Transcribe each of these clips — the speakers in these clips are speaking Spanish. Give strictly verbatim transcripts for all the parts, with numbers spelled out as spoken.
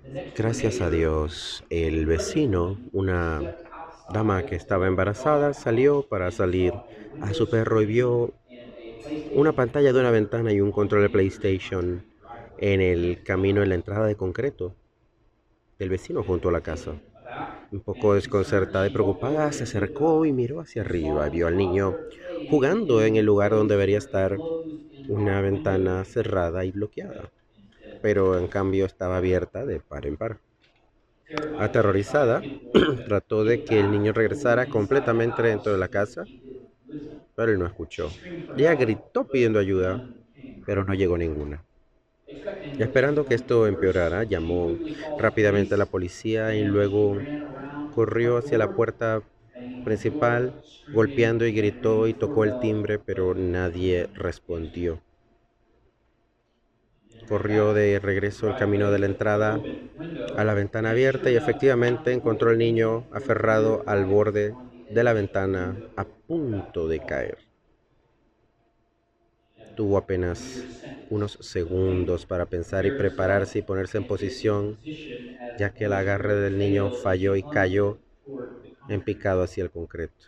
Gracias a Dios, el vecino, una dama que estaba embarazada, salió para salir a su perro y vio una pantalla de una ventana y un control de PlayStation en el camino en la entrada de concreto del vecino junto a la casa. Un poco desconcertada y preocupada, se acercó y miró hacia arriba. Vio al niño jugando en el lugar donde debería estar una ventana cerrada y bloqueada, pero en cambio estaba abierta de par en par. Aterrorizada, trató de que el niño regresara completamente dentro de la casa, pero él no escuchó. Ella gritó pidiendo ayuda, pero no llegó ninguna. Esperando que esto empeorara, llamó rápidamente a la policía y luego corrió hacia la puerta principal, golpeando y gritó y tocó el timbre, pero nadie respondió. Corrió de regreso el camino de la entrada a la ventana abierta y efectivamente encontró al niño aferrado al borde de la ventana a punto de caer. Tuvo apenas unos segundos para pensar y prepararse y ponerse en posición, ya que el agarre del niño falló y cayó en picado hacia el concreto.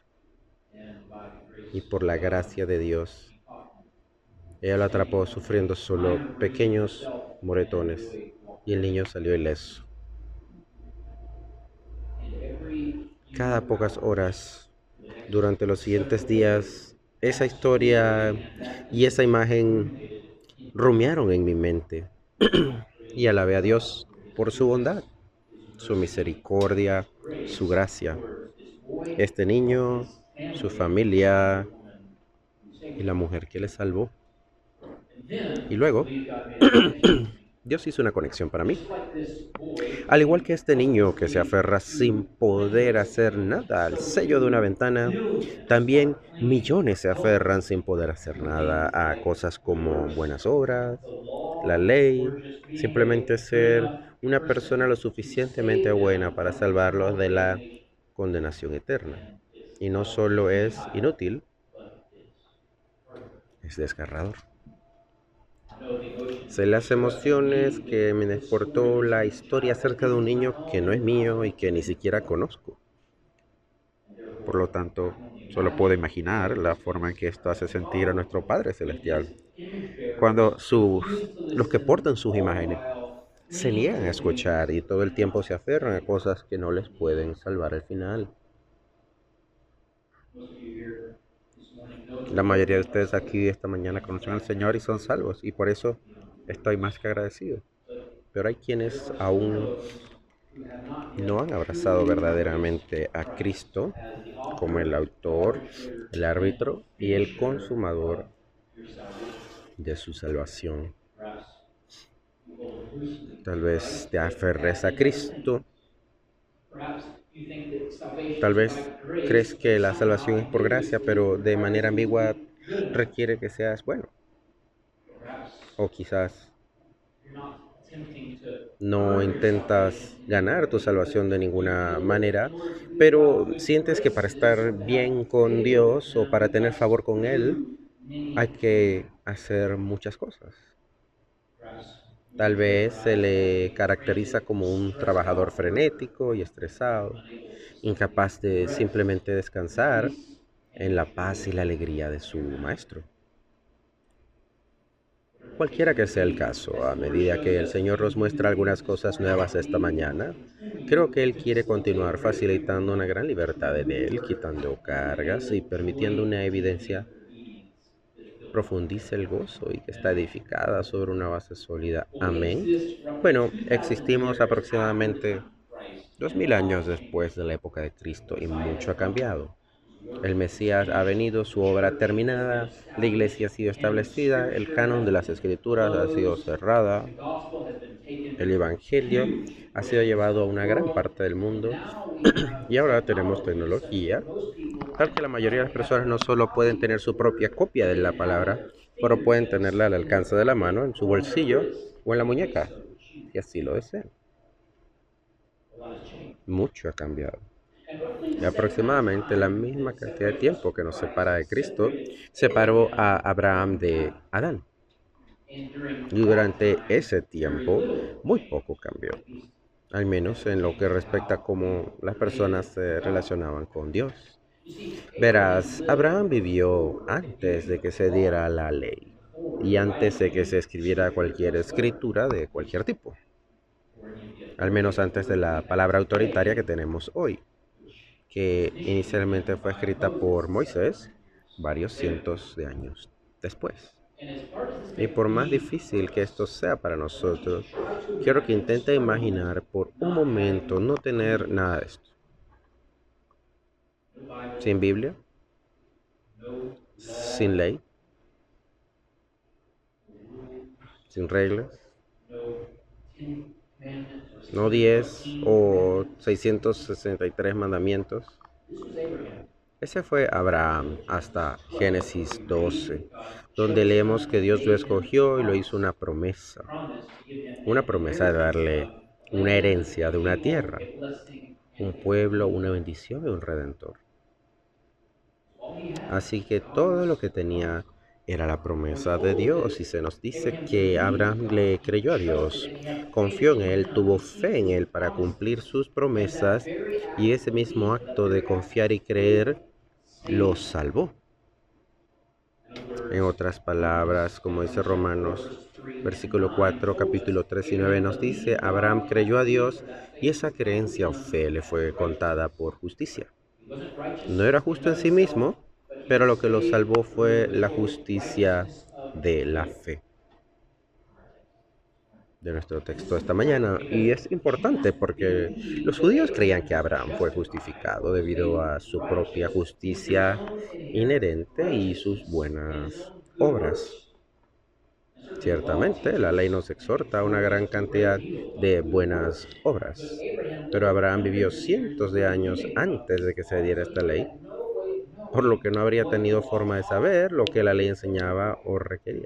Y por la gracia de Dios, ella lo atrapó sufriendo solo pequeños moretones y el niño salió ileso. Cada pocas horas, durante los siguientes días, esa historia y esa imagen rumiaron en mi mente y alabé a Dios por su bondad, su misericordia, su gracia. Este niño, su familia y la mujer que le salvó. Y luego, Dios hizo una conexión para mí. Al igual que este niño que se aferra sin poder hacer nada al sello de una ventana, también millones se aferran sin poder hacer nada a cosas como buenas obras, la ley, simplemente ser una persona lo suficientemente buena para salvarlos de la condenación eterna. Y no solo es inútil, es desgarrador. Sé las emociones que me exportó la historia acerca de un niño que no es mío y que ni siquiera conozco. Por lo tanto, solo puedo imaginar la forma en que esto hace sentir a nuestro Padre Celestial. Cuando sus, los que portan sus imágenes se niegan a escuchar y todo el tiempo se aferran a cosas que no les pueden salvar al final. La mayoría de ustedes aquí esta mañana conocen al Señor y son salvos y por eso estoy más que agradecido. Pero hay quienes aún no han abrazado verdaderamente a Cristo como el autor, el árbitro y el consumador de su salvación. Tal vez te aferres a Cristo, tal vez crees que la salvación es por gracia, pero de manera ambigua requiere que seas bueno. O quizás no intentas ganar tu salvación de ninguna manera, pero sientes que para estar bien con Dios o para tener favor con Él, hay que hacer muchas cosas. Tal vez se le caracteriza como un trabajador frenético y estresado, incapaz de simplemente descansar en la paz y la alegría de su maestro. Cualquiera que sea el caso, a medida que el Señor nos muestra algunas cosas nuevas esta mañana, creo que Él quiere continuar facilitando una gran libertad en Él, quitando cargas y permitiendo una evidencia profundice el gozo y que está edificada sobre una base sólida. Amén. Bueno, existimos aproximadamente dos mil años después de la época de Cristo y mucho ha cambiado. El Mesías ha venido, su obra terminada, la iglesia ha sido establecida, el canon de las escrituras ha sido cerrada, el evangelio ha sido llevado a una gran parte del mundo y ahora tenemos tecnología, tal que la mayoría de las personas no solo pueden tener su propia copia de la palabra, pero pueden tenerla al alcance de la mano, en su bolsillo o en la muñeca, si así lo desean. Mucho ha cambiado. Y aproximadamente la misma cantidad de tiempo que nos separa de Cristo separó a Abraham de Adán. Y durante ese tiempo, muy poco cambió. al menos en lo que respecta a cómo las personas se relacionaban con Dios. Verás, Abraham vivió antes de que se diera la ley y antes de que se escribiera cualquier escritura de cualquier tipo, al menos antes de la palabra autoritaria que tenemos hoy, que inicialmente fue escrita por Moisés varios cientos de años después. Y por más difícil que esto sea para nosotros, quiero que intente imaginar por un momento no tener nada de esto. Sin Biblia, sin ley, sin reglas, no diez o seiscientos sesenta y tres mandamientos. Ese fue Abraham hasta Génesis doce, donde leemos que Dios lo escogió y lo hizo una promesa, una promesa de darle una herencia de una tierra, un pueblo, una bendición y un redentor. Así que todo lo que tenía era la promesa de Dios y se nos dice que Abraham le creyó a Dios, confió en Él, tuvo fe en Él para cumplir sus promesas y ese mismo acto de confiar y creer lo salvó. En otras palabras, como dice Romanos, versículo cuatro, capítulo tres y nueve nos dice, Abraham creyó a Dios y esa creencia o fe le fue contada por justicia. No era justo en sí mismo, pero lo que lo salvó fue la justicia de la fe de nuestro texto esta mañana. Y es importante porque los judíos creían que Abraham fue justificado debido a su propia justicia inherente y sus buenas obras. Ciertamente, la ley nos exhorta a una gran cantidad de buenas obras, pero Abraham vivió cientos de años antes de que se diera esta ley, por lo que no habría tenido forma de saber lo que la ley enseñaba o requería.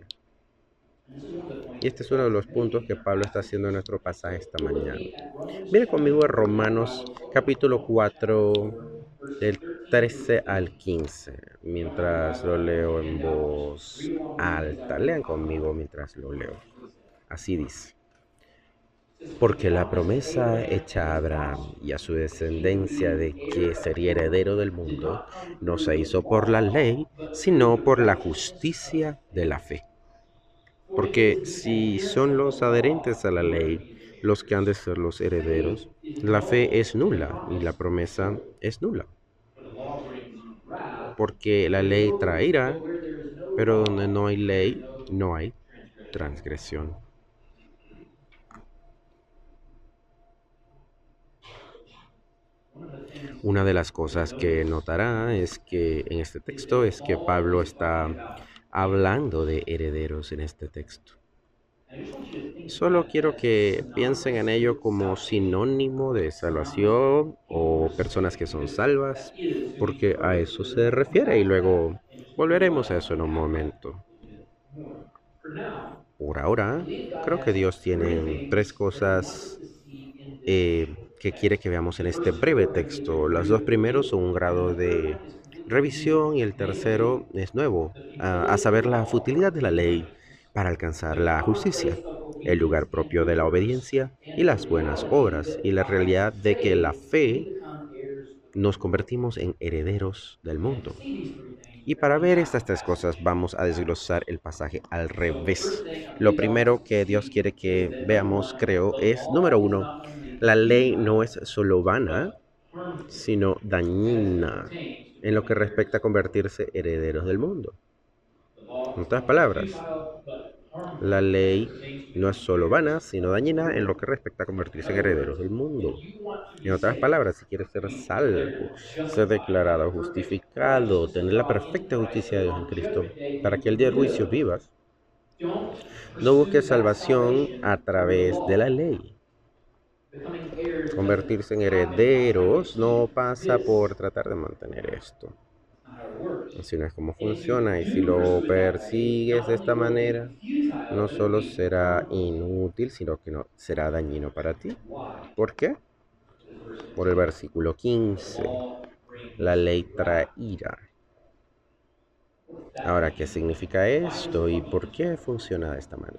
Y este es uno de los puntos que Pablo está haciendo en nuestro pasaje esta mañana. Mire conmigo a Romanos capítulo cuatro, del trece al quince, mientras lo leo en voz alta. Lean conmigo mientras lo leo. Así dice. Porque la promesa hecha a Abraham y a su descendencia de que sería heredero del mundo no se hizo por la ley, sino por la justicia de la fe. Porque si son los adherentes a la ley los que han de ser los herederos, la fe es nula y la promesa es nula. Porque la ley trae ira, pero donde no hay ley, no hay transgresión. Una de las cosas que notará es que en este texto es que Pablo está hablando de herederos en este texto. Solo quiero que piensen en ello como sinónimo de salvación o personas que son salvas, porque a eso se refiere y luego volveremos a eso en un momento. Por ahora, creo que Dios tiene tres cosas eh, que quiere que veamos en este breve texto. Los dos primeros son un grado de revisión y el tercero es nuevo, a, a saber la futilidad de la ley para alcanzar la justicia, el lugar propio de la obediencia y las buenas obras y la realidad de que la fe nos convertimos en herederos del mundo. Y para ver estas tres cosas vamos a desglosar el pasaje al revés. Lo primero que Dios quiere que veamos, creo, es, número uno, la ley no es solo vana, sino dañina en lo que respecta a convertirse herederos del mundo. En otras palabras, la ley no es solo vana, sino dañina en lo que respecta a convertirse en herederos del mundo. En otras palabras, si quieres ser salvo, ser declarado justificado, tener la perfecta justicia de Dios en Cristo, para que el día del juicio vivas, no busques salvación a través de la ley. Convertirse en herederos no pasa por tratar de mantener esto. Así no es como funciona, y si lo persigues de esta manera, no solo será inútil, sino que no será dañino para ti. ¿Por qué? Por el versículo quince. La ley trae ira. Ahora, ¿qué significa esto y por qué funciona de esta manera?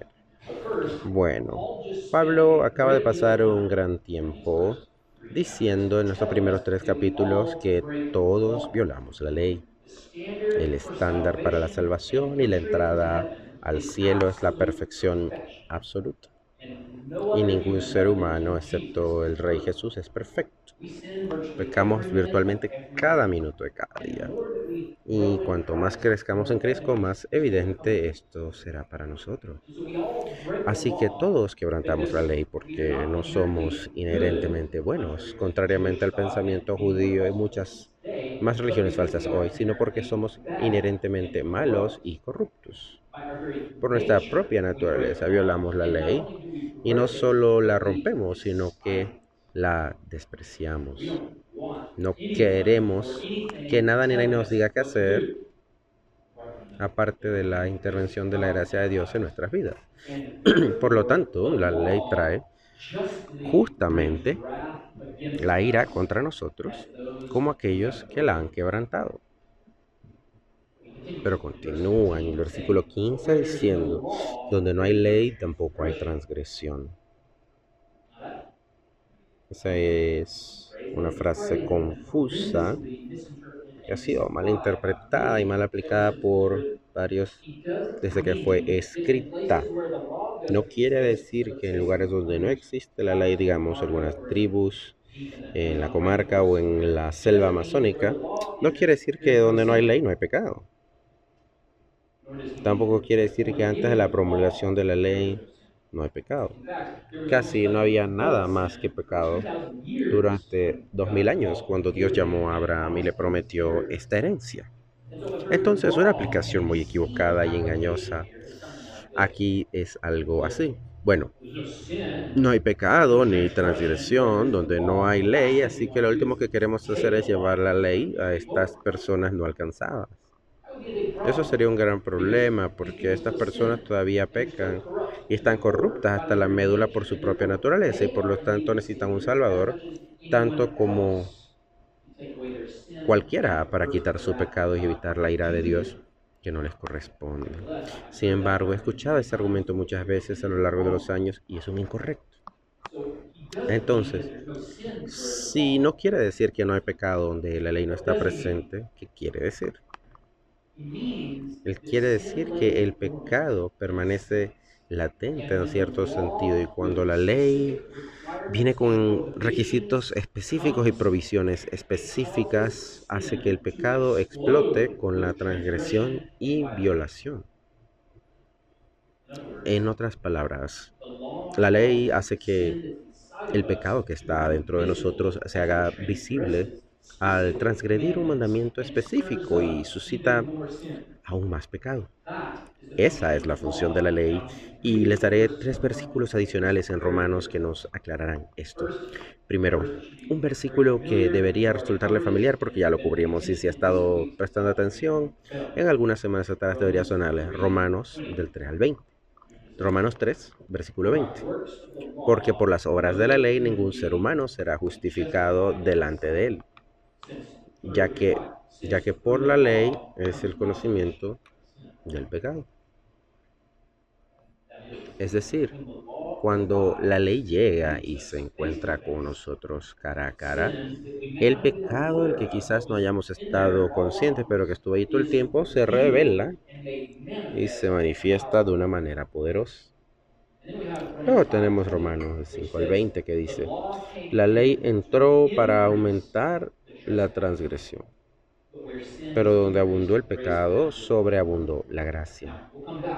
Bueno, Pablo acaba de pasar un gran tiempo diciendo en nuestros primeros tres capítulos que todos violamos la ley. El estándar para la salvación y la entrada al cielo es la perfección absoluta. Y ningún ser humano, excepto el Rey Jesús, es perfecto. Pecamos virtualmente cada minuto de cada día. Y cuanto más crezcamos en Cristo, más evidente esto será para nosotros. Así que todos quebrantamos la ley porque no somos inherentemente buenos, contrariamente al pensamiento judío y muchas más religiones falsas hoy, sino porque somos inherentemente malos y corruptos. Por nuestra propia naturaleza violamos la ley y no solo la rompemos, sino que la despreciamos. No queremos que nada ni nadie nos diga qué hacer, aparte de la intervención de la gracia de Dios en nuestras vidas. Por lo tanto, la ley trae justamente la ira contra nosotros como aquellos que la han quebrantado. Pero continúa en el versículo quince diciendo, donde no hay ley, tampoco hay transgresión. Esa es una frase confusa que ha sido mal interpretada y mal aplicada por varios desde que fue escrita. No quiere decir que en lugares donde no existe la ley, digamos, algunas tribus, en la comarca o en la selva amazónica, no quiere decir que donde no hay ley no hay pecado. Tampoco quiere decir que antes de la promulgación de la ley no hay pecado. Casi no había nada más que pecado durante dos mil años cuando Dios llamó a Abraham y le prometió esta herencia. Entonces, una aplicación muy equivocada y engañosa aquí es algo así. Bueno, no hay pecado ni transgresión donde no hay ley, así que lo último que queremos hacer es llevar la ley a estas personas no alcanzadas. Eso sería un gran problema porque estas personas todavía pecan y están corruptas hasta la médula por su propia naturaleza y por lo tanto necesitan un Salvador tanto como cualquiera para quitar su pecado y evitar la ira de Dios que no les corresponde. Sin embargo, he escuchado ese argumento muchas veces a lo largo de los años y es un incorrecto. Entonces, si no quiere decir que no hay pecado donde la ley no está presente, ¿qué quiere decir? Él quiere decir que el pecado permanece latente en cierto sentido y cuando la ley viene con requisitos específicos y provisiones específicas, hace que el pecado explote con la transgresión y violación. En otras palabras, la ley hace que el pecado que está dentro de nosotros se haga visible al transgredir un mandamiento específico y suscita aún más pecado. Esa es la función de la ley y les daré tres versículos adicionales en Romanos que nos aclararán esto. Primero, un versículo que debería resultarle familiar porque ya lo cubrimos y si ha estado prestando atención, en algunas semanas atrás debería sonarle Romanos del tres al veinte. Romanos tres, versículo veinte. Porque por las obras de la ley ningún ser humano será justificado delante de él, ya que, ya que por la ley es el conocimiento del pecado. Es decir, cuando la ley llega y se encuentra con nosotros cara a cara, el pecado del que quizás no hayamos estado conscientes, pero que estuvo ahí todo el tiempo, se revela y se manifiesta de una manera poderosa. Luego tenemos Romanos cinco al veinte que dice, la ley entró para aumentar la transgresión, pero donde abundó el pecado, sobreabundó la gracia.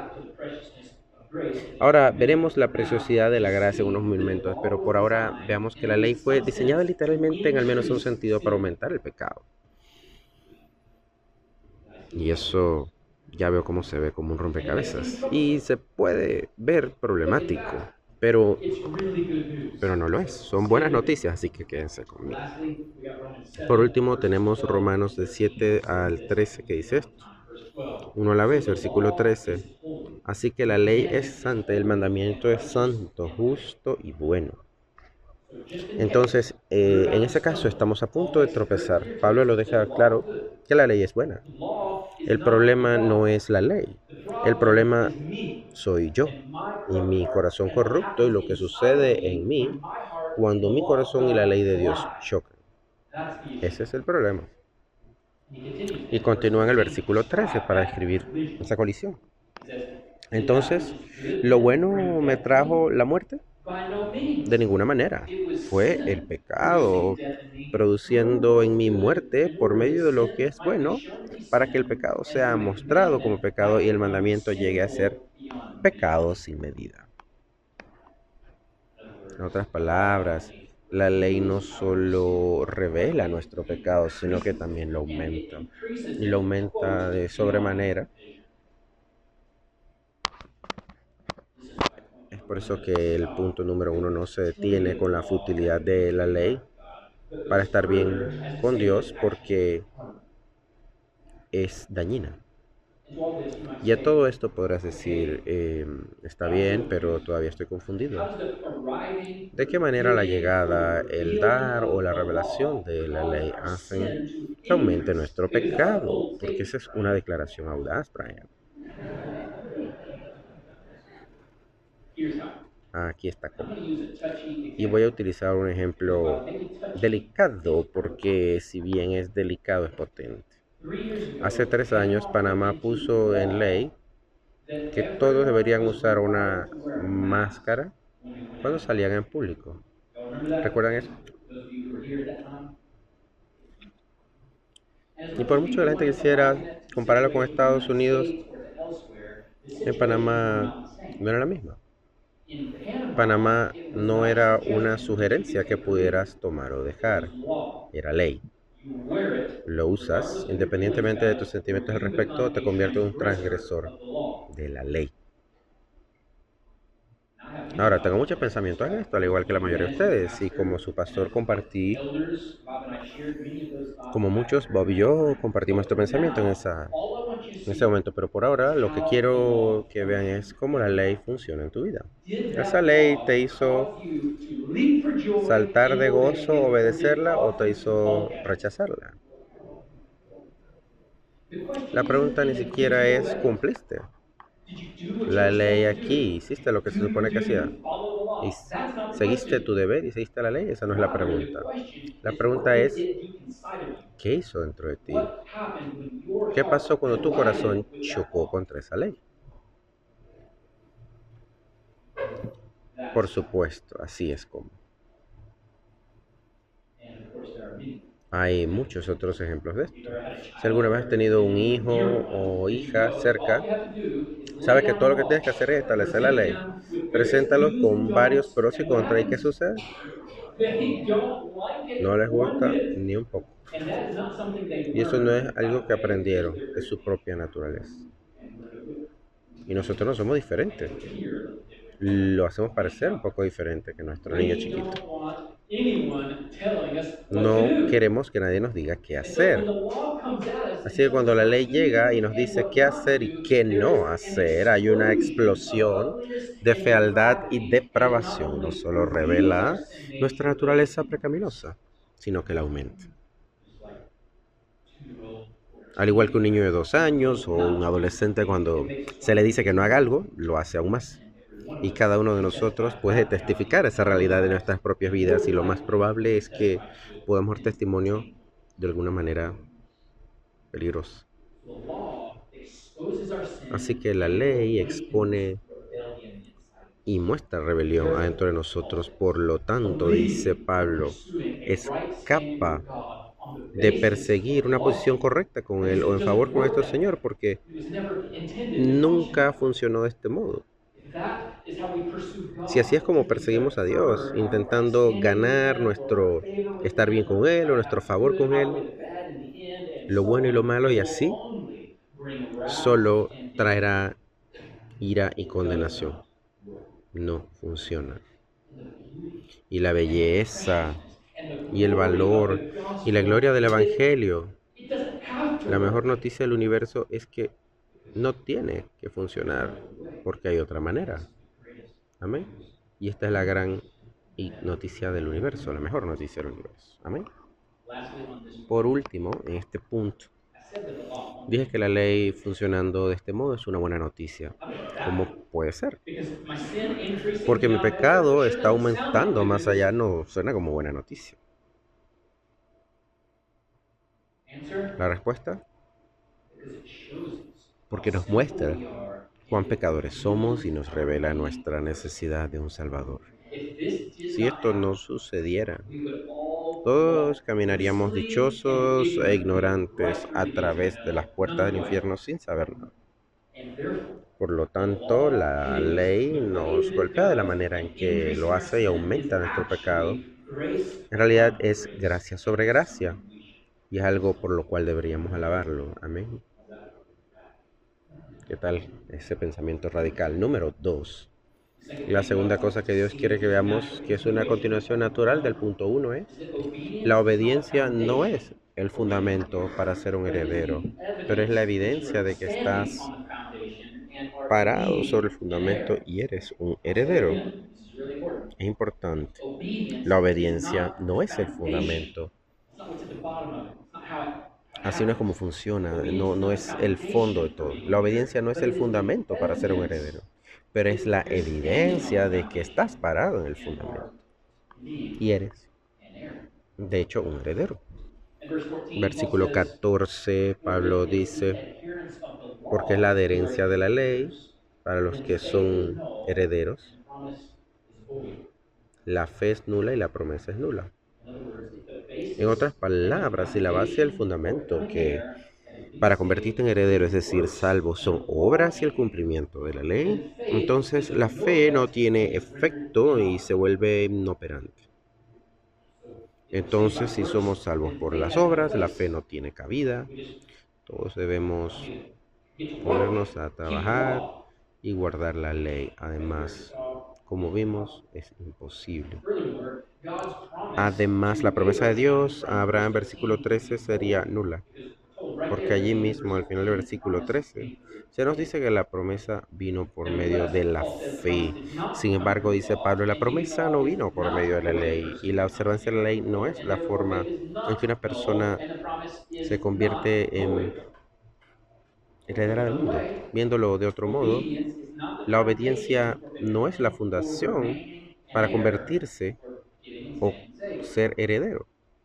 Ahora veremos la preciosidad de la gracia en unos momentos, pero por ahora veamos que la ley fue diseñada literalmente en al menos un sentido para aumentar el pecado. Y eso ya veo cómo se ve como un rompecabezas. Y se puede ver problemático, pero, pero no lo es. Son buenas noticias, así que quédense conmigo. Por último tenemos Romanos de siete al trece que dice esto. Uno a la vez, versículo trece. Así que la ley es santa y el mandamiento es santo, justo y bueno. Entonces, eh, en ese caso estamos a punto de tropezar. Pablo lo deja claro que la ley es buena. El problema no es la ley. El problema soy yo y mi corazón corrupto y lo que sucede en mí cuando mi corazón y la ley de Dios chocan. Ese es el problema. Y continúa en el versículo trece para describir esa colisión. Entonces, ¿lo bueno me trajo la muerte? De ninguna manera. Fue el pecado produciendo en mi muerte por medio de lo que es bueno, para que el pecado sea mostrado como pecado y el mandamiento llegue a ser pecado sin medida. En otras palabras, la ley no solo revela nuestro pecado, sino que también lo aumenta. Y lo aumenta de sobremanera. Es por eso que el punto número uno no se detiene con la futilidad de la ley para estar bien con Dios, porque es dañina. Y a todo esto podrás decir, eh, está bien, pero todavía estoy confundido. ¿De qué manera la llegada, el dar o la revelación de la ley hacen que aumente nuestro pecado? Porque esa es una declaración audaz, Brian. Aquí está cómo. Y voy a utilizar un ejemplo delicado, porque si bien es delicado, es potente. Hace tres años, Panamá puso en ley que todos deberían usar una máscara cuando salían en público. ¿Recuerdan eso? Y por mucho que la gente quisiera compararlo con Estados Unidos, en Panamá no era la misma. Panamá no era una sugerencia que pudieras tomar o dejar, era ley. Lo usas, independientemente de tus sentimientos al respecto, te convierte en un transgresor de la ley. Ahora, tengo mucho pensamiento en esto, al igual que la mayoría de ustedes, y como su pastor compartí, como muchos, Bob y yo compartimos este pensamiento en, esa, en ese momento, pero por ahora lo que quiero que vean es cómo la ley funciona en tu vida. ¿Esa ley te hizo saltar de gozo, obedecerla, o te hizo rechazarla? La pregunta ni siquiera es, ¿cumpliste la ley aquí? ¿Hiciste lo que se supone que hacía? ¿Y seguiste tu deber y seguiste la ley? Esa no es la pregunta. La pregunta es, ¿qué hizo dentro de ti? ¿Qué pasó cuando tu corazón chocó contra esa ley? Por supuesto, así es como. Hay muchos otros ejemplos de esto. Si alguna vez has tenido un hijo o hija cerca, sabes que todo lo que tienes que hacer es establecer la ley. Preséntalos con varios pros y contras. ¿Y qué sucede? No les gusta ni un poco. Y eso no es algo que aprendieron, es su propia naturaleza. Y nosotros no somos diferentes. Lo hacemos parecer un poco diferente que nuestro niño chiquito. No queremos que nadie nos diga qué hacer. Así que cuando la ley llega y nos dice qué hacer y qué no hacer, hay una explosión de fealdad y depravación. No solo revela nuestra naturaleza pecaminosa, sino que la aumenta. Al igual que un niño de dos años o un adolescente, cuando se le dice que no haga algo, lo hace aún más. Y cada uno de nosotros puede testificar esa realidad de nuestras propias vidas, y lo más probable es que podamos dar testimonio de alguna manera peligrosa. Así que la ley expone y muestra rebelión adentro de nosotros. Por lo tanto, dice Pablo, escapa de perseguir una posición correcta con Él o en favor con nuestro Señor, porque nunca funcionó de este modo. Si así es como perseguimos a Dios, intentando ganar nuestro estar bien con Él o nuestro favor con Él, lo bueno y lo malo, y así, solo traerá ira y condenación. No funciona. Y la belleza y el valor y la gloria del Evangelio, la mejor noticia del universo, es que no tiene que funcionar, porque hay otra manera. Amén. Y esta es la gran noticia del universo, la mejor noticia del universo. Amén. Por último, en este punto, Dije que la ley funcionando de este modo es una buena noticia. ¿Cómo puede ser? Porque mi pecado está aumentando más allá, no suena como buena noticia. La respuesta, porque nos muestra cuán pecadores somos y nos revela nuestra necesidad de un Salvador. Si esto no sucediera, todos caminaríamos dichosos e ignorantes a través de las puertas del infierno sin saber nada. Por lo tanto, la ley nos golpea de la manera en que lo hace y aumenta nuestro pecado. En realidad es gracia sobre gracia y es algo por lo cual deberíamos alabarlo. Amén. ¿Qué tal ese pensamiento radical? Número dos. La segunda cosa que Dios quiere que veamos, que es una continuación natural del punto uno, es la obediencia no es el fundamento para ser un heredero, pero es la evidencia de que estás parado sobre el fundamento y eres un heredero. Es importante. La obediencia no es el fundamento. Así no es como funciona, no, no es el fondo de todo. La obediencia no es el fundamento para ser un heredero, pero es la evidencia de que estás parado en el fundamento y eres, de hecho, un heredero. Versículo catorce, Pablo dice, porque es la adherencia de la ley para los que son herederos. La fe es nula y la promesa es nula. En otras palabras, si la base y el fundamento que para convertirte en heredero, es decir, salvo, son obras y el cumplimiento de la ley, entonces la fe no tiene efecto y se vuelve inoperante. Entonces, si somos salvos por las obras, la fe no tiene cabida. Todos debemos ponernos a trabajar y guardar la ley. Además, como vimos, es imposible. Además, la promesa de Dios a Abraham, versículo trece, sería nula, porque allí mismo, al final del versículo trece, se nos dice que la promesa vino por medio de la fe. Sin embargo, dice Pablo, la promesa no vino por medio de la ley, y la observancia de la ley no es la forma en que una persona se convierte en heredera del mundo. Viéndolo de otro modo, la obediencia no es la fundación para convertirse o ser heredero.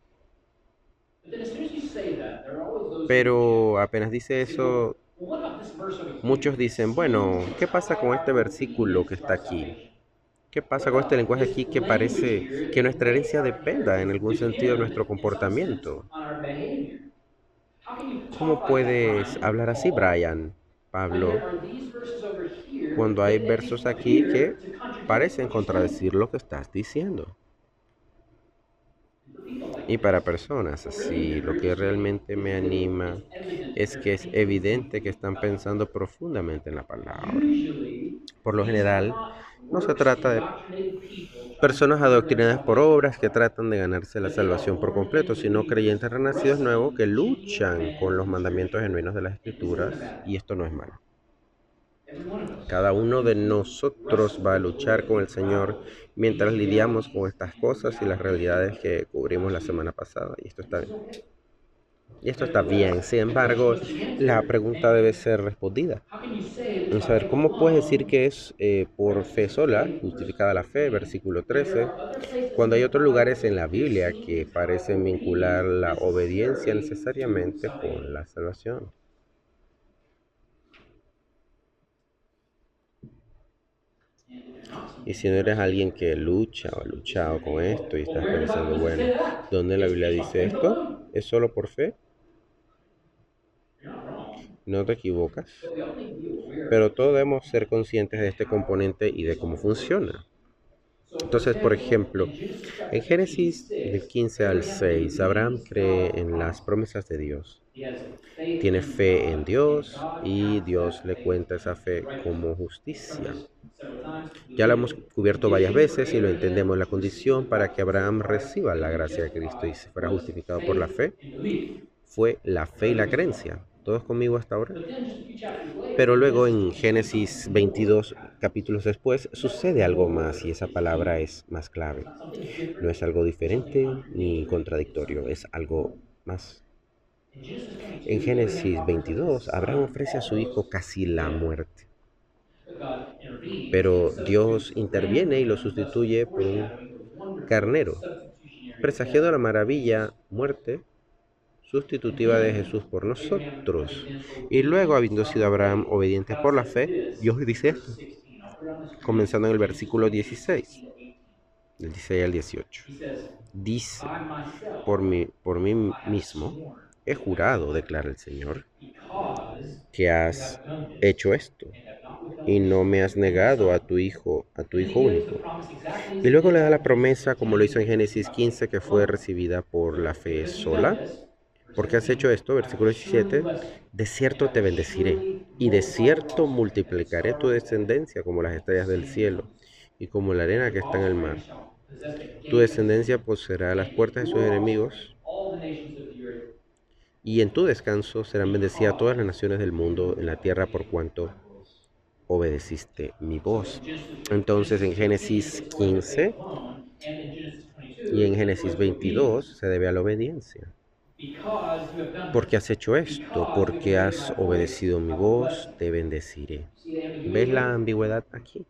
Pero apenas dice eso, muchos dicen, bueno, ¿qué pasa con este versículo que está aquí? ¿Qué pasa con este lenguaje aquí que parece que nuestra herencia dependa en algún sentido de nuestro comportamiento? ¿Cómo puedes hablar así, Brian, Pablo, cuando hay versos aquí que parecen contradecir lo que estás diciendo? Y para personas así, lo que realmente me anima es que es evidente que están pensando profundamente en la palabra. Por lo general, no se trata de personas adoctrinadas por obras que tratan de ganarse la salvación por completo, sino creyentes renacidos nuevos que luchan con los mandamientos genuinos de las Escrituras, y esto no es malo. Cada uno de nosotros va a luchar con el Señor mientras lidiamos con estas cosas y las realidades que cubrimos la semana pasada, y esto está bien. Y esto está bien. Sin embargo, la pregunta debe ser respondida. Vamos a ver, ¿cómo puedes decir que es eh, por fe sola, justificada la fe, versículo trece, cuando hay otros lugares en la Biblia que parecen vincular la obediencia necesariamente con la salvación? Y si no eres alguien que lucha o ha luchado con esto y estás pensando, bueno, ¿dónde la Biblia dice esto? ¿Es solo por fe? No te equivocas. Pero todos debemos ser conscientes de este componente y de cómo funciona. Entonces, por ejemplo, en Génesis del quince al seis, Abraham cree en las promesas de Dios. Tiene fe en Dios y Dios le cuenta esa fe como justicia. Ya lo hemos cubierto varias veces y lo entendemos. La condición para que Abraham reciba la gracia de Cristo y se fuera justificado por la fe fue la fe y la creencia. ¿Todos conmigo hasta ahora? Pero luego en Génesis veintidós capítulos después sucede algo más y esa palabra es más clave. No es algo diferente ni contradictorio, es algo más. En Génesis veintidós, Abraham ofrece a su hijo casi la muerte, pero Dios interviene y lo sustituye por un carnero, presagiando la maravilla muerte sustitutiva de Jesús por nosotros. Y luego, habiendo sido Abraham obediente por la fe, Dios dice esto, comenzando en el versículo dieciséis, del dieciséis al dieciocho. Dice, por mí, por mí mismo he jurado, declara el Señor, que has hecho esto y no me has negado a tu hijo, a tu hijo único. Y luego le da la promesa, como lo hizo en Génesis quince, que fue recibida por la fe sola. Porque has hecho esto, versículo diecisiete, de cierto te bendeciré, y de cierto multiplicaré tu descendencia como las estrellas del cielo, y como la arena que está en el mar. Tu descendencia poseerá las puertas de sus enemigos, y en tu descanso serán bendecidas todas las naciones del mundo en la tierra por cuanto obedeciste mi voz. Entonces en Génesis quince y en Génesis veintidós se debe a la obediencia. Porque has hecho esto, porque has obedecido mi voz, te bendeciré. ¿Ves la ambigüedad aquí?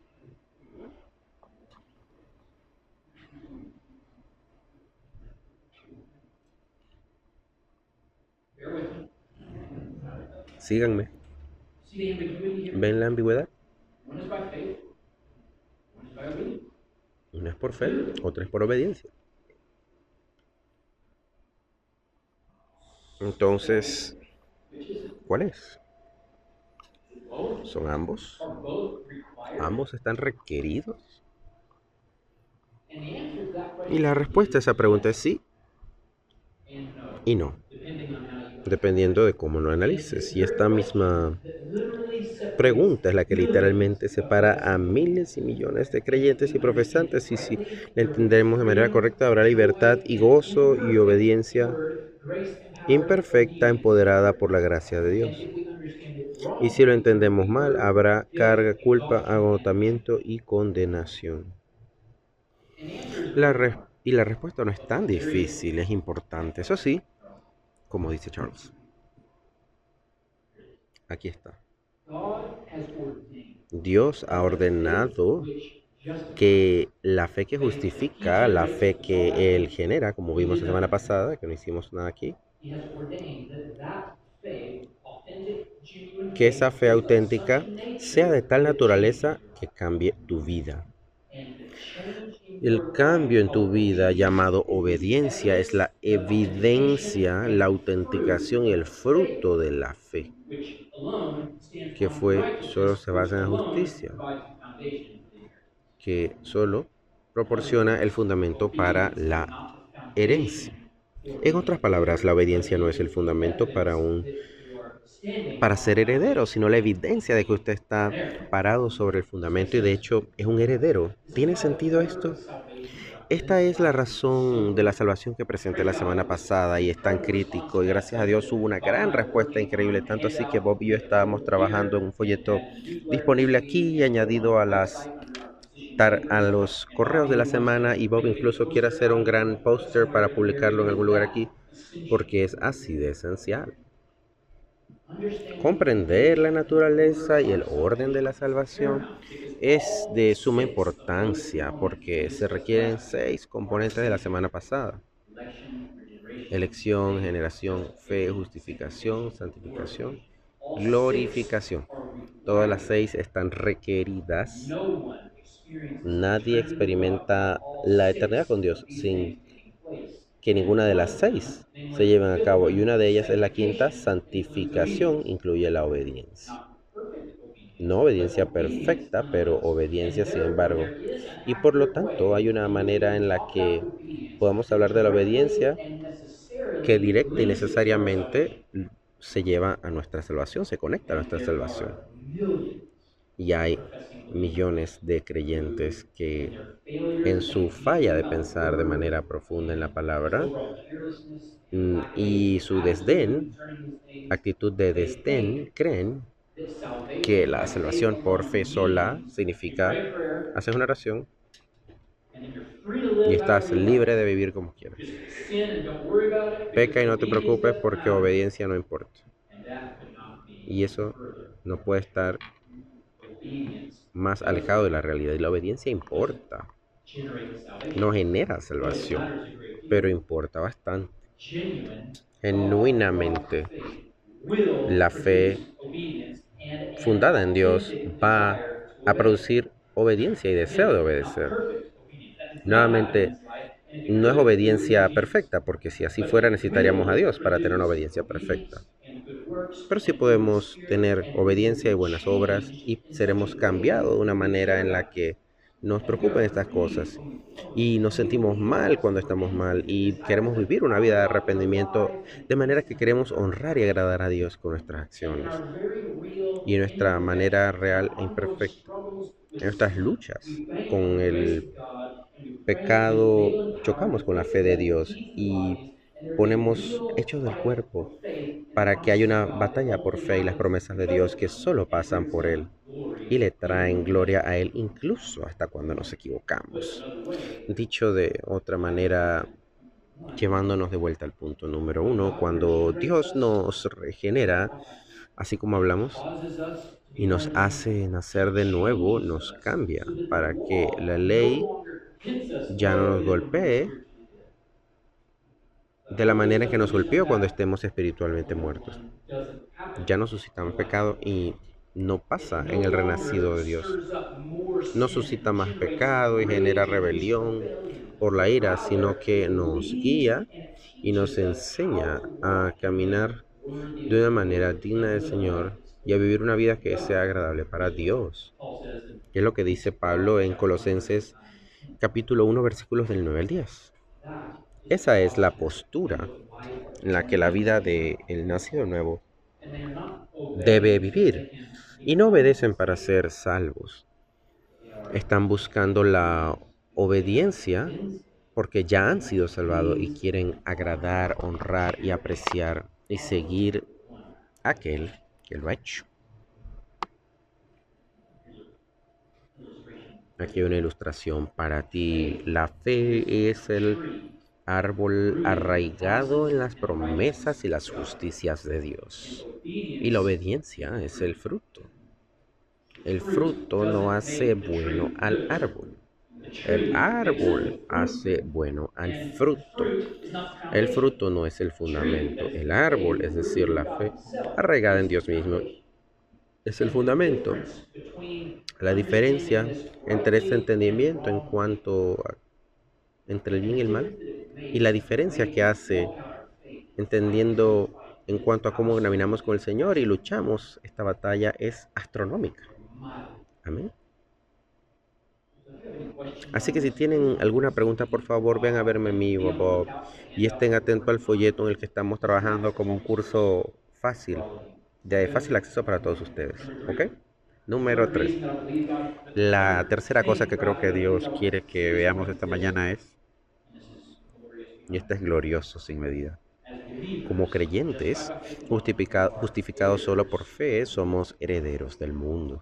Síganme. ¿Ven la ambigüedad? Una es por fe, otra es por obediencia. Entonces, ¿cuál es? ¿Son ambos? ¿Ambos están requeridos? Y la respuesta a esa pregunta es sí y no, dependiendo de cómo lo analices. Y esta misma pregunta es la que literalmente separa a miles y millones de creyentes y profesantes, y si la entendemos de manera correcta habrá libertad y gozo y obediencia imperfecta empoderada por la gracia de Dios. Y si lo entendemos mal, habrá carga, culpa, agotamiento y condenación. La res- y la respuesta no es tan difícil, es importante. Eso sí, como dice Charles, aquí está. Dios ha ordenado que la fe que justifica, la fe que Él genera, como vimos la semana pasada, que no hicimos nada aquí, que esa fe auténtica sea de tal naturaleza que cambie tu vida. El cambio en tu vida llamado obediencia es la evidencia, la autenticación y el fruto de la fe, que fue solo se basa en la justicia, que solo proporciona el fundamento para la herencia. En otras palabras, la obediencia no es el fundamento para un para ser heredero, sino la evidencia de que usted está parado sobre el fundamento y de hecho es un heredero. ¿Tiene sentido esto? Esta es la razón de la salvación que presenté la semana pasada y es tan crítico, y gracias a Dios hubo una gran respuesta increíble, tanto así que Bob y yo estábamos trabajando en un folleto disponible aquí y añadido a las a los correos de la semana, y Bob incluso quiere hacer un gran póster para publicarlo en algún lugar aquí porque es así de esencial. Comprender la naturaleza y el orden de la salvación es de suma importancia porque se requieren seis componentes de la semana pasada: elección, generación, fe, justificación, santificación, glorificación. Todas las seis están requeridas. Nadie experimenta la eternidad con Dios sin que ninguna de las seis se lleven a cabo, y una de ellas es la quinta: santificación, incluye la obediencia. No obediencia perfecta, pero obediencia sin embargo. Y por lo tanto hay una manera en la que podamos hablar de la obediencia que directa y necesariamente se lleva a nuestra salvación, se conecta a nuestra salvación. Y hay millones de creyentes que en su falla de pensar de manera profunda en la palabra mm, y su desdén, actitud de desdén, creen que la salvación por fe sola significa hacer una oración, y estás libre de vivir como quieras. Just sin and don't worry about it because Peca y no te obedience preocupes doesn't porque matter. obediencia no importa. And that could not be Y eso further no from puede the truth. estar Obedience más does alejado de la matter. realidad. Y la obediencia It doesn't importa. generate No salvation, genera but it salvación, matters a great pero deal. importa bastante. Genuine, God-wrought Genuinamente, faith will la fe produce obedience and an fundada en Dios authentic va desire to a obey. producir obediencia y deseo de Again, not obedecer. perfect obedience. That does not happen in Nuevamente, this life, and if it no es could, we would need obediencia Jesus. perfecta, porque si así But fuera it necesitaríamos a will Dios para tener una produce obediencia perfecta. obedience and good works Pero sí and fruit of the podemos Spirit, tener and we will obediencia y be buenas obras changed y in such seremos a way cambiados de una that we manera care en la about que nos and we preocupen are estas grieved cosas. when we fall. Y nos And we will sentimos mal feel cuando estamos mal repentance and y desire queremos to vivir una follow vida de God with our arrepentimiento lives and de manera please que Him with queremos our honrar y actions. agradar a Dios con nuestras And in acciones our very real y en nuestra manera imperfections, in real our e ongoing imperfecta, struggles with en nuestras sin, luchas we bank on con the grace el of God and we pray for His pecado, real chocamos empowerment to con la take fe de hold of Dios deeds and y longings, and there is a ponemos real hechos del fight cuerpo for faith in the para que haya promises of una God that batalla por ultimately fe y las happens promesas de because Dios of que Him solo and pasan brings por Él Him glory y le in the traen end. gloria a Él incluso hasta cuando nos Put equivocamos. another way, Dicho de otra Titus manera, one one, llevándonos de vuelta al punto número when uno, God cuando regenerates Dios us, nos regenera, así como it hablamos, causes us to y be nos born again. hace He nacer de nuevo, changes nos us cambia so that the para que law la no ley longer hits us ya no nos physically when we're golpee spiritually dead. The de la purpose manera en of que nos believing golpeó cuando that estemos espiritualmente Romans muertos. one doesn't happen Ya no in suscitan the life of pecado the y believer. no It pasa en no el longer renacido de Dios. stirs up more No sin suscita and más generates pecado y genera rage and rebelión rebellion, por la but ira, sino rather que it nos leads guía and it y nos teaches us how enseña to a walk in a caminar worthy de of una the manera Lord digna and del live a life Señor that's y a vivir pleasing una vida to que sea God. agradable para That's what Dios. Paul says in Que es lo que dice Pablo Colossians en chapter one, verses Colosenses nine and ten. capítulo uno versículos del nueve al diez. That is the Esa es la posture in postura which a life of en la que born la again vida believer del el must nacido live. nuevo And they are not debe obeying so that they vivir. can Y no become obedecen para saved. ser salvos. They are Están buscando la obedient because they have obediencia been saved. porque ya And han they want sido to salvados y please quieren and honor agradar, and honrar y share the apreciar y Colossians seguir chapter one. a aquel que lo ha hecho. Here's an illustration for Aquí you. hay una ilustración para ti. La fe es el Tree árbol rooted in arraigado promises en las and promesas righteousness y of las God. justicias de And Dios. Y la obedience is obediencia the es el fruit. fruto. The El fruit fruto no doesn't hace make the bueno tree al good. árbol. The El tree makes árbol the fruit hace good. bueno al And the fruto. fruit is not the El foundation. fruto no es el The tree, fundamento. that is El the árbol, faith es decir, rooted in la God fe, Himself, arraigada en is the Dios mismo, foundation. es el And the fundamento. difference between La understanding diferencia this entre este rightly and entendimiento en wrongly, cuanto a- entre el and bien y the el mal, difference that it y la makes in the diferencia way que we hace walk out our faith and fight this good entendiendo fight en is cuanto a cómo caminamos con el absolutely Señor y luchamos esta batalla es astronómica. mighty. Amén. So if you have any questions Así on que si this, please tienen don't alguna pregunta, hesitate por to favor, ven a talk, verme a and mí, be on the Bob, lookout for the y estén handout we're atentos al working on. folleto en el que estamos This is an trabajando como access un resource curso for fácil, all of you. de Okay? fácil acceso para todos ustedes. Number ¿Ok? three. The Número third tres. reason that I believe God La required tercera cosa faith que creo rather que than believe Dios God was quiere que pleased with veamos us esta is this, mañana es, and this is glorious y beyond este es measure. glorioso sin medida. As Como believers, justified creyentes, by faith alone, we justifica- are justificados solo por heirs fe, of the somos kingdom. herederos del mundo.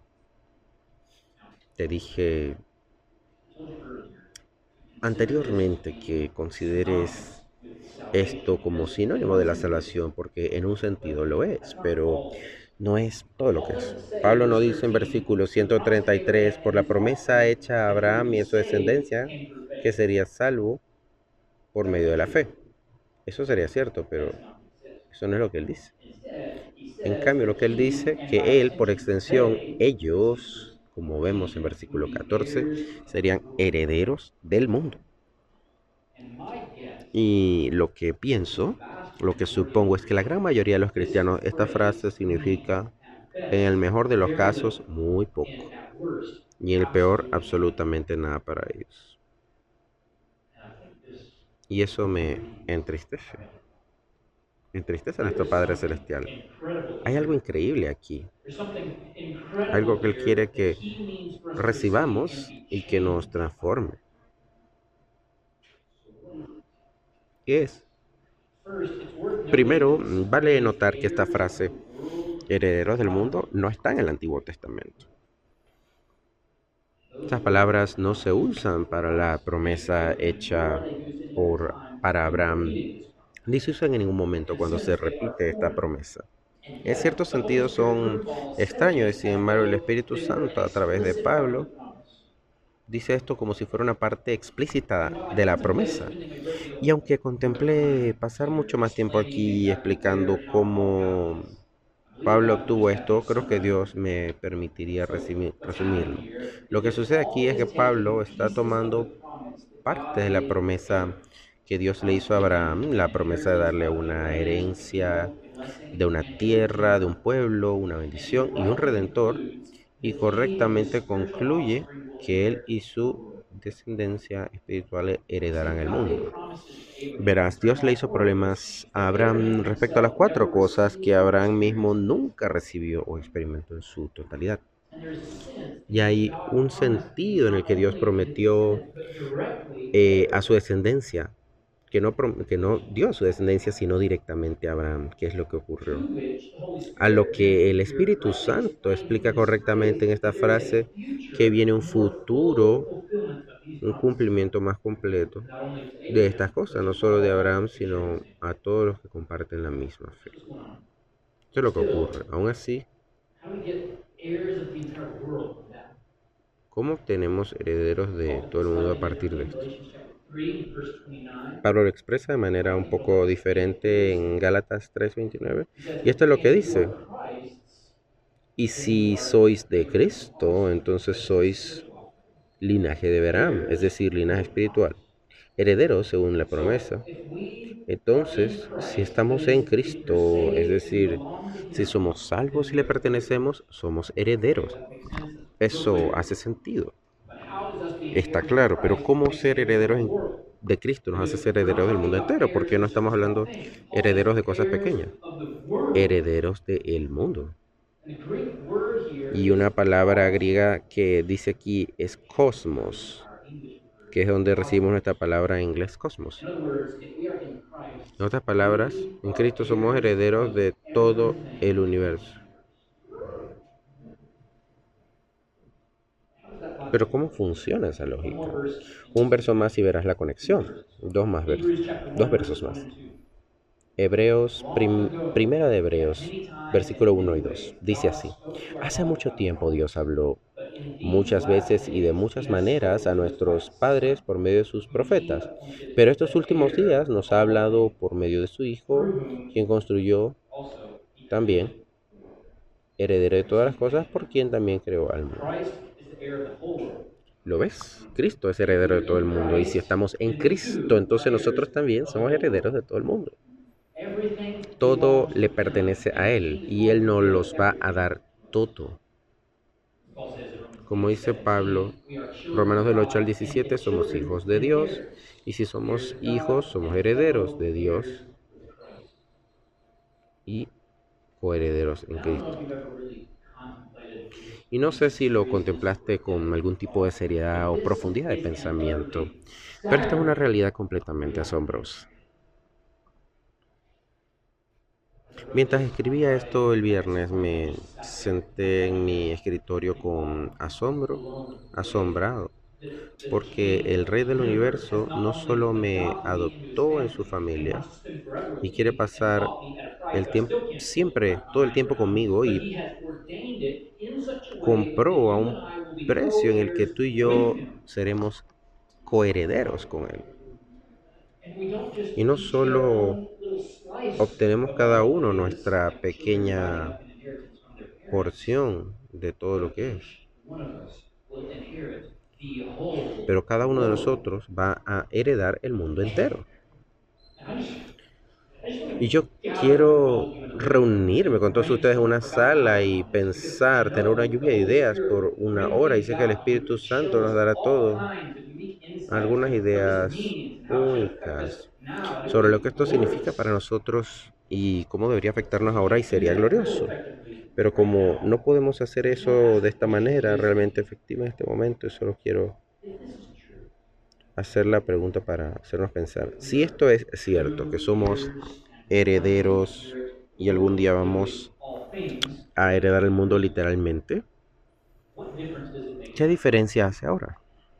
Now, Te dije I told you earlier to consider this to anteriormente be que consideres synonymous with salvation esto como because in sinónimo one de la sense it is, salvación, porque en un but sentido lo es, that's not what pero Paul says. no es todo lo que Paul es. doesn't say in Pablo no verse dice en thirteen, versículo for the promise to ciento treinta y tres, Abraham por and la his promesa offspring hecha a that he would Abraham be y a su saved descendencia, came through que faith. sería salvo por That's medio de not la true. fe. Eso sería cierto, That pero is not what he says. eso no es lo que él dice. Instead, he En says cambio, lo that que él he, dice, and by que él, por extension extensión, they, ellos, believers, como vemos en believers, would versículo be catorce, heirs of the serían world. herederos del mundo. And my guess Y lo que is the pienso, vast lo que majority of supongo es que la gran Christians, mayoría de los this cristianos, esta phrase frase means significa, at en el best mejor de los very casos, little, muy and poco, at worst y en el peor, absolutely nothing. absolutamente nada para ellos. And I think this Y eso me grieves entristece, heaven. entristece a There nuestro is Padre something Celestial. incredible Hay algo here. increíble aquí, There's something algo incredible que Él here quiere that que he means for us to receive and recibamos be y que nos changed by. transforme. So what is it? ¿Qué es? First, it's worth noting Primero, that this vale phrase, notar que esta heirs of frase, the world, herederos del uh, mundo, no está en el Antiguo Testamento. Estas palabras no se usan para la promesa hecha por, para Abraham, ni se usan en ningún momento cuando se repite esta promesa. En cierto sentido son extraños, y sin embargo el Espíritu Santo a través de Pablo dice esto como si fuera una parte explícita de la promesa. Y aunque contemplé pasar mucho más tiempo aquí explicando cómo Pablo obtuvo esto, creo que Dios me permitiría resimi- resumirlo. Lo que sucede aquí es que Pablo está tomando parte de la promesa que Dios le hizo a Abraham, la promesa de darle una herencia, de una tierra, de un pueblo, una bendición y un redentor, y correctamente concluye que él y su descendencia espiritual heredarán el mundo. Verás, Dios le hizo problemas a Abraham respecto a las cuatro cosas que Abraham mismo nunca recibió o experimentó en su totalidad. Y hay un sentido en el que Dios prometió eh, a su descendencia, que no, que no dio a su descendencia, sino directamente a Abraham. ¿Qué es lo que ocurrió? A lo que el Espíritu Santo explica correctamente en esta frase que viene un futuro, un cumplimiento más completo de estas cosas, no solo de Abraham, sino a todos los que comparten la misma fe. Esto es lo que ocurre. Aún así, ¿cómo obtenemos herederos de todo el mundo a partir de esto? Pablo lo expresa de manera un poco diferente en Gálatas tres veintinueve. Y esto es lo que dice. Y si sois de Cristo, entonces sois linaje de Abraham, es decir, linaje espiritual, herederos según la promesa. Entonces, si estamos en Cristo, es decir, si somos salvos y le pertenecemos, somos herederos. Eso hace sentido. Está claro, pero ¿cómo ser herederos en- de Cristo nos hace ser herederos del mundo entero? Porque no estamos hablando herederos de cosas pequeñas, herederos del mundo. Y una palabra griega que dice aquí es cosmos, que es donde recibimos nuestra palabra en inglés cosmos. En otras palabras, en Cristo somos herederos de todo el universo. Pero ¿cómo funciona esa lógica? Un verso más y verás la conexión. Dos más versos. Dos versos más. Hebreos, prim- primera de Hebreos, versículo uno y dos. Dice así. Hace mucho tiempo Dios habló muchas veces y de muchas maneras a nuestros padres por medio de sus profetas. Pero estos últimos días nos ha hablado por medio de su Hijo, quien construyó también, heredero de todas las cosas, por quien también creó al mundo. ¿Lo ves? Cristo es heredero de todo el mundo. Y si estamos en Cristo, entonces nosotros también somos herederos de todo el mundo. Todo le pertenece a Él y Él nos los va a dar todo. Como dice Pablo, Romanos del ocho al diecisiete, somos hijos de Dios, y si somos hijos, somos herederos de Dios y coherederos en Cristo. Y no sé si lo contemplaste con algún tipo de seriedad o profundidad de pensamiento, pero esta es una realidad completamente asombrosa. Mientras escribía esto el viernes, me senté en mi escritorio con asombro, asombrado, porque el Rey del Universo no solo me adoptó en su familia y quiere pasar el tiempo, siempre, todo el tiempo conmigo, y compró a un precio en el que tú y yo seremos coherederos con Él. Y no solo obtenemos cada uno nuestra pequeña porción de todo lo que es, pero cada uno de nosotros va a heredar el mundo entero. Y yo quiero reunirme con todos ustedes en una sala y pensar, tener una lluvia de ideas por una hora, y sé que el Espíritu Santo nos dará todo, algunas ideas únicas sobre lo que esto significa para nosotros y cómo debería afectarnos ahora, y sería glorioso. Pero como no podemos hacer eso de esta manera realmente efectiva en este momento, solo quiero hacer la pregunta para hacernos pensar. Si esto es cierto, que somos herederos y algún día vamos a heredar el mundo literalmente, ¿Qué diferencia hace ahora?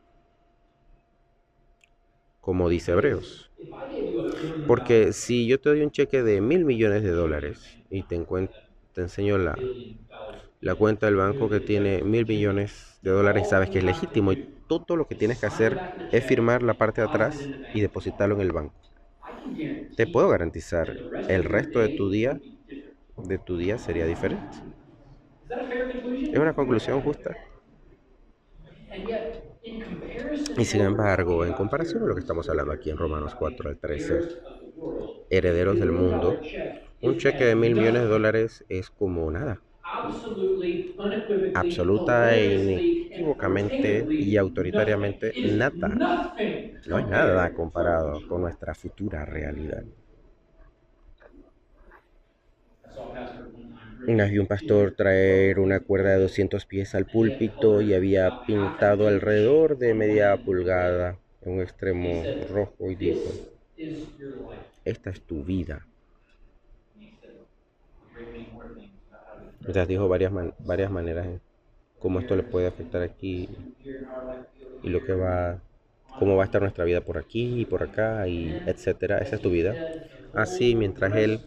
Como dice Hebreos. Porque si yo te doy un cheque de mil millones de dólares y te, encuent- te enseño la, la cuenta del banco que tiene mil millones de dólares, sabes que es legítimo y todo lo que tienes que hacer es firmar la parte de atrás y depositarlo en el banco. Te puedo garantizar el resto de tu día, de tu día sería diferente. Es una conclusión justa. Y sin embargo, en comparación a lo que estamos hablando aquí en Romanos cuatro al trece, herederos del mundo, un cheque de mil millones de dólares es como nada. Absoluta e inequívocamente y autoritariamente nada. No es nada comparado con nuestra futura realidad. Una vez vi un pastor traer una cuerda de doscientos pies al púlpito y había pintado alrededor de media pulgada en un extremo rojo y dijo, esta es tu vida. Entonces dijo varias, man varias maneras en cómo esto le puede afectar aquí y lo que va, cómo va a estar nuestra vida por aquí y por acá y etcétera. Esa es tu vida. Así, mientras él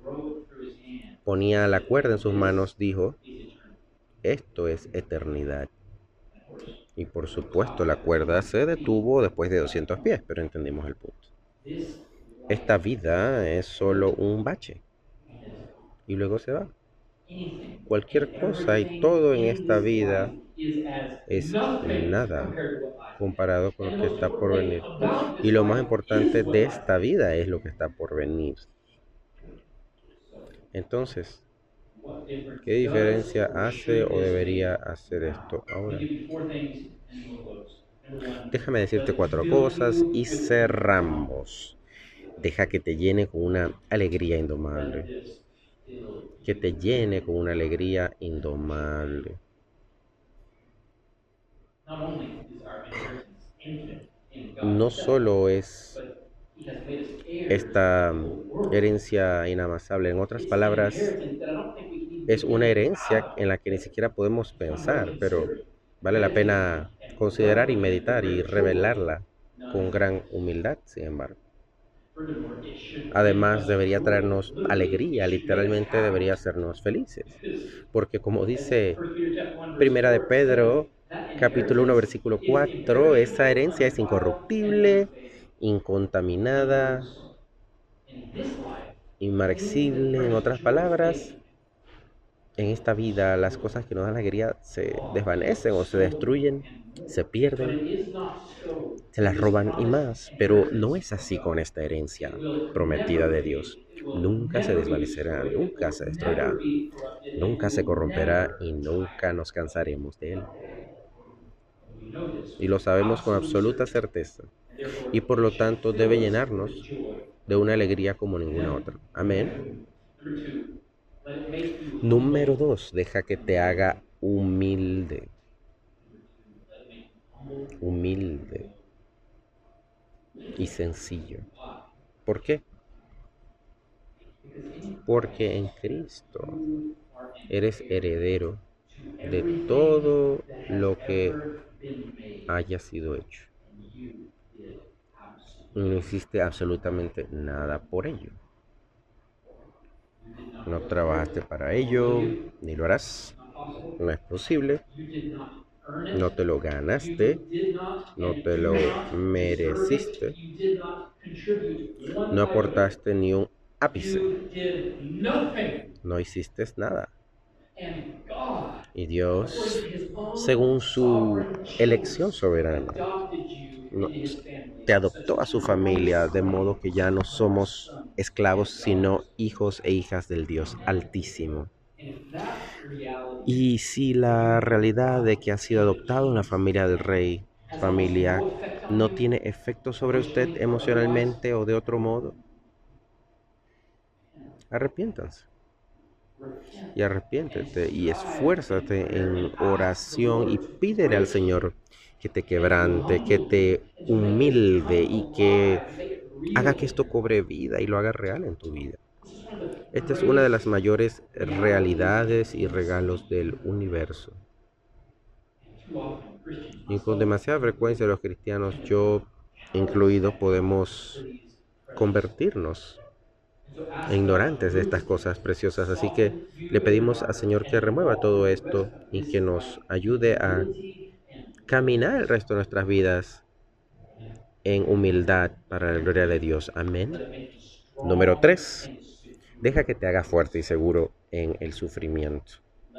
ponía la cuerda en sus manos, dijo, esto es eternidad. Y por supuesto la cuerda se detuvo después de doscientos pies, pero entendimos el punto. Esta vida es solo un bache y luego se va. Cualquier cosa y todo en esta vida es nada comparado con lo que está por venir. Y lo más importante de esta vida es lo que está por venir. Entonces, ¿qué diferencia hace o debería hacer esto ahora? Déjame decirte cuatro cosas y cerramos. Deja que te llene con una alegría indomable. Que te llene con una alegría indomable. No solo es esta herencia inamasable, en otras palabras, es una herencia en la que ni siquiera podemos pensar, pero vale la pena considerar y meditar y revelarla con gran humildad, sin embargo. Además, debería traernos alegría, literalmente debería hacernos felices, porque como dice Primera de Pedro, capítulo uno, versículo cuatro, esa herencia es incorruptible, incontaminada, inmarcible, en otras palabras, en esta vida las cosas que nos dan alegría se desvanecen o se destruyen, se pierden, se las roban y más. Pero no es así con esta herencia prometida de Dios. Nunca se desvanecerá, nunca se destruirá, nunca se corromperá y nunca nos cansaremos de él. Y lo sabemos con absoluta certeza. Y por lo tanto debe llenarnos de una alegría como ninguna otra. Amén. Número dos, deja que te haga humilde. Humilde y sencillo. ¿Por qué? Porque en Cristo eres heredero de todo lo que haya sido hecho. No hiciste absolutamente nada por ello. No trabajaste para ello, ni lo harás. No es posible. No te lo ganaste. No te lo mereciste. No aportaste ni un ápice. No hiciste nada. Y Dios, según su elección soberana, nos- te adoptó a su familia, de modo que ya no somos esclavos, sino hijos e hijas del Dios Altísimo. Y si la realidad de que ha sido adoptado en la familia del rey, familia, no tiene efecto sobre usted emocionalmente o de otro modo, arrepiéntanse. Y arrepiéntete y esfuérzate en oración y pídele al Señor que te quebrante, que te humilde y que haga que esto cobre vida y lo haga real en tu vida. Esta es una de las mayores realidades y regalos del universo. Y con demasiada frecuencia los cristianos, yo incluido, podemos convertirnos en ignorantes de estas cosas preciosas. Así que le pedimos al Señor que remueva todo esto y que nos ayude a caminar el resto de nuestras vidas en humildad para la gloria de Dios. Amén. Número tres. Deja que te haga fuerte y seguro en el sufrimiento.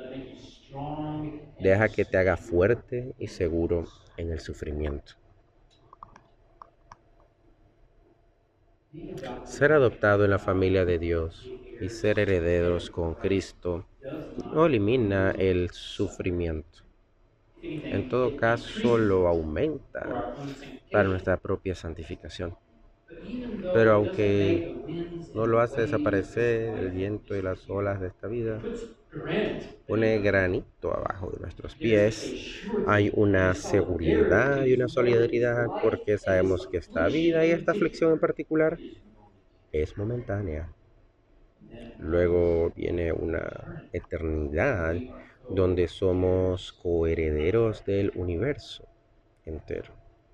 Deja que te haga fuerte y seguro en el sufrimiento. Ser adoptado en la familia de Dios y ser herederos con Cristo no elimina el sufrimiento. En todo caso, lo aumenta para nuestra propia santificación. Pero aunque no lo hace desaparecer el viento y las olas de esta vida, pone granito abajo de nuestros pies. Hay una seguridad y una solidaridad porque sabemos que esta vida y esta aflicción en particular es momentánea. Luego viene una eternidad donde somos coherederos del universo entero.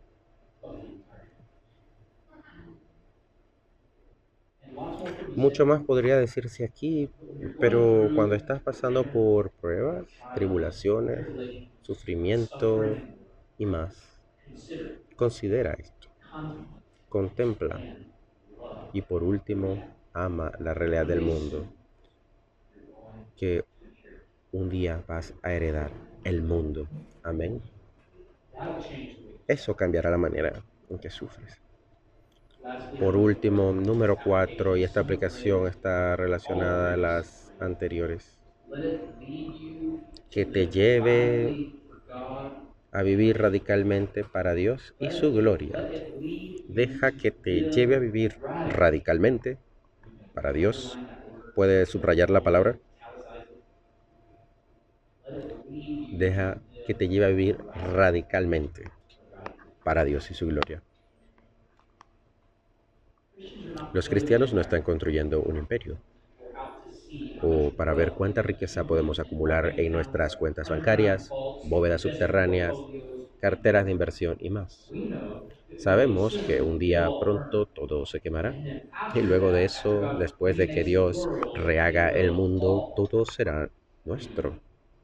Mucho más podría decirse aquí, pero cuando estás pasando por pruebas, tribulaciones, sufrimiento y más, considera esto, contempla y por último, ama la realidad del mundo, que un día vas a heredar el mundo. Amén. Eso cambiará la manera en que sufres. Por último, número cuatro, y esta aplicación está relacionada a las anteriores, que te lleve a vivir radicalmente para Dios y su gloria. Deja que te lleve a vivir radicalmente para Dios. ¿Puedes subrayar la palabra? Deja que te lleve a vivir radicalmente para Dios y su gloria. Los cristianos no están construyendo un imperio o para ver cuánta riqueza podemos acumular en nuestras cuentas bancarias, bóvedas subterráneas, carteras de inversión y más. Sabemos que un día pronto todo se quemará y luego de eso, después de que Dios rehaga el mundo, todo será nuestro.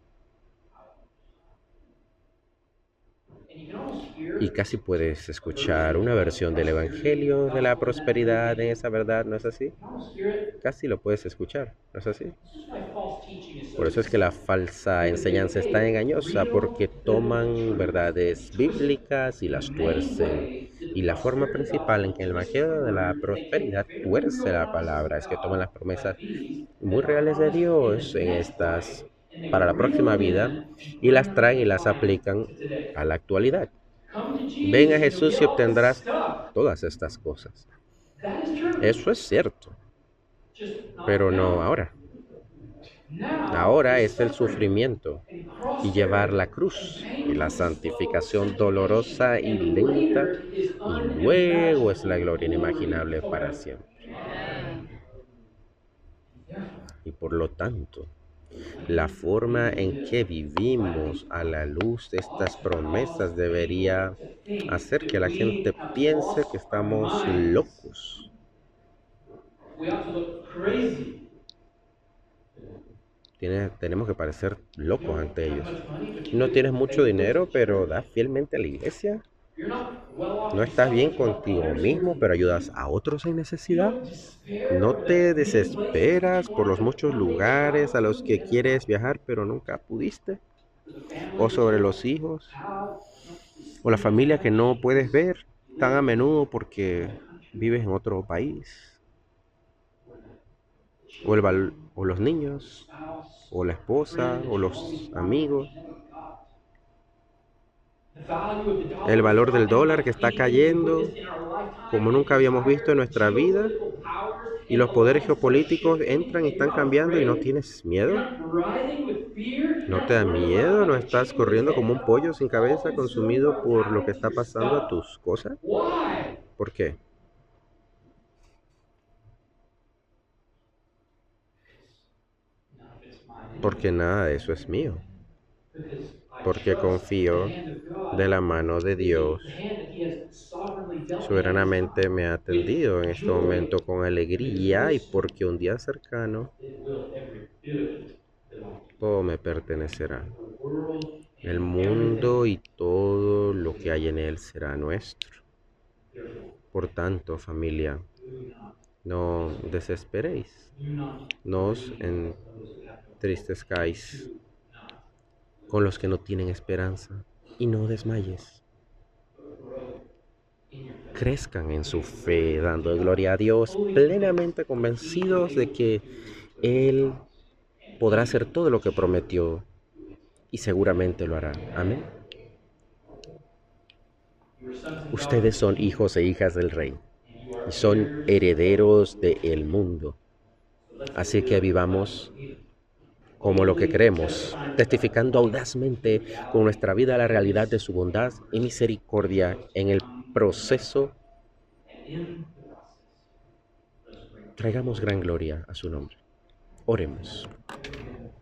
Y casi puedes escuchar una versión del Evangelio de la prosperidad en esa verdad, ¿no es así? Casi lo puedes escuchar, ¿no es así? Por eso es que la falsa enseñanza es tan engañosa, porque toman verdades bíblicas y las tuercen. Y la forma principal en que el Evangelio de la prosperidad tuerce la palabra es que toman las promesas muy reales de Dios en estas para la próxima vida y las traen y las aplican a la actualidad. Ven a Jesús y obtendrás todas estas cosas. Eso es cierto, pero no ahora. Ahora es el sufrimiento y llevar la cruz y la santificación dolorosa y lenta y luego es la gloria inimaginable para siempre. Y por lo tanto, la forma en que vivimos a la luz de estas promesas debería hacer que la gente piense que estamos locos. Tiene- tenemos que parecer locos ante ellos. No tienes mucho dinero, pero das fielmente a la iglesia. No estás bien contigo mismo, pero ayudas a otros en necesidad. No te desesperas por los muchos lugares a los que quieres viajar, pero nunca pudiste. O sobre los hijos, o la familia que no puedes ver tan a menudo porque vives en otro país. O, el val- o los niños, o la esposa, o los amigos. El valor del dólar que está cayendo como nunca habíamos visto en nuestra vida. Y los poderes geopolíticos entran y están cambiando y no tienes miedo. ¿No te da miedo? ¿No estás corriendo como un pollo sin cabeza consumido por lo que está pasando a tus cosas? ¿Por qué? Porque nada de eso es mío. porque confío de la mano de Dios. Soberanamente me ha atendido en este momento con alegría y porque un día cercano todo me pertenecerá. El mundo y todo lo que hay en él será nuestro. Por tanto, familia, no desesperéis, no os entristezcáis con los que no tienen esperanza y no desmayes. Crezcan en su fe, dando gloria a Dios, plenamente convencidos de que Él podrá hacer todo lo que prometió y seguramente lo hará. Amén. Ustedes son hijos e hijas del Rey y son herederos del mundo. Así que vivamos como lo que creemos, testificando audazmente con nuestra vida la realidad de su bondad y misericordia en el proceso. Traigamos gran gloria a su nombre. Oremos.